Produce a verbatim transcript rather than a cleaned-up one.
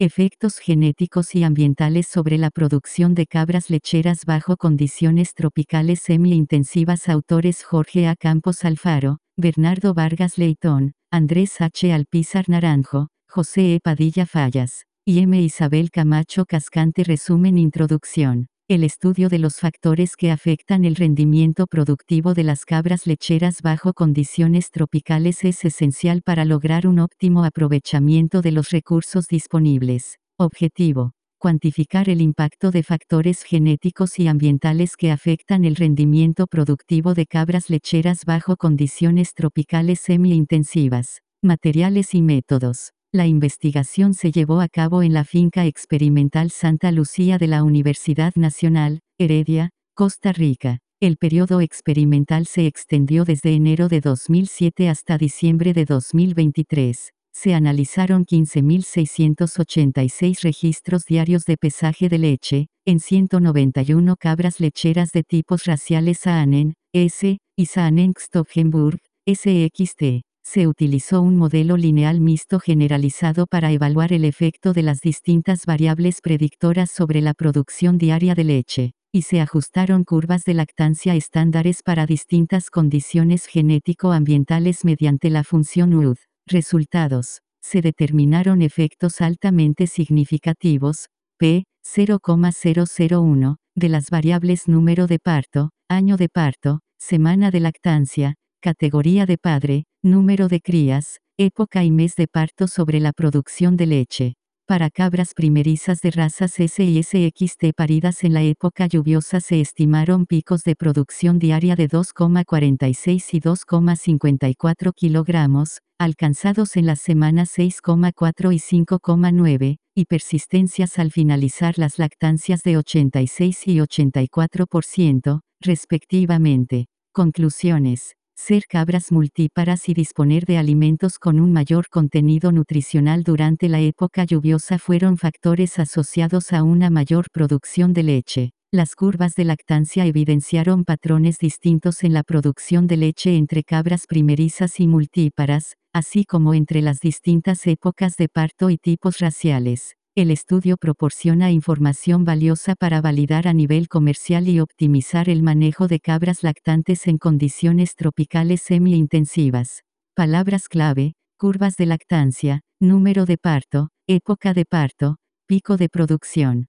Efectos genéticos y ambientales sobre la producción de cabras lecheras bajo condiciones tropicales semi-intensivas. Autores: Jorge A. Campos Alfaro, Bernardo Vargas Leitón, Andrés H. Alpizar Naranjo, José E. Padilla Fallas, y M. Isabel Camacho Cascante. Resumen. Introducción. El estudio de los factores que afectan el rendimiento productivo de las cabras lecheras bajo condiciones tropicales es esencial para lograr un óptimo aprovechamiento de los recursos disponibles. Objetivo: cuantificar el impacto de factores genéticos y ambientales que afectan el rendimiento productivo de cabras lecheras bajo condiciones tropicales semi-intensivas. Materiales y métodos. La investigación se llevó a cabo en la finca experimental Santa Lucía de la Universidad Nacional, Heredia, Costa Rica. El periodo experimental se extendió desde enero de dos mil siete hasta diciembre de dos mil veintitrés. Se analizaron quince mil seiscientos ochenta y seis registros diarios de pesaje de leche, en ciento noventa y uno cabras lecheras de tipos raciales Saanen, S, y Saanen-Stockenburg, S X T. Se utilizó un modelo lineal mixto generalizado para evaluar el efecto de las distintas variables predictoras sobre la producción diaria de leche, y se ajustaron curvas de lactancia estándares para distintas condiciones genético-ambientales mediante la función U D. Resultados. Se determinaron efectos altamente significativos, P cero coma cero cero uno, de las variables número de parto, año de parto, semana de lactancia, categoría de padre, número de crías, época y mes de parto sobre la producción de leche. Para cabras primerizas de razas S y S X T paridas en la época lluviosa se estimaron picos de producción diaria de dos coma cuarenta y seis y dos coma cincuenta y cuatro kilogramos, alcanzados en las semanas seis coma cuatro y cinco coma nueve, y persistencias al finalizar las lactancias de ochenta y seis y ochenta y cuatro por ciento, respectivamente. Conclusiones. Ser cabras multíparas y disponer de alimentos con un mayor contenido nutricional durante la época lluviosa fueron factores asociados a una mayor producción de leche. Las curvas de lactancia evidenciaron patrones distintos en la producción de leche entre cabras primerizas y multíparas, así como entre las distintas épocas de parto y tipos raciales. El estudio proporciona información valiosa para validar a nivel comercial y optimizar el manejo de cabras lactantes en condiciones tropicales semi-intensivas. Palabras clave: curvas de lactancia, número de parto, época de parto, pico de producción.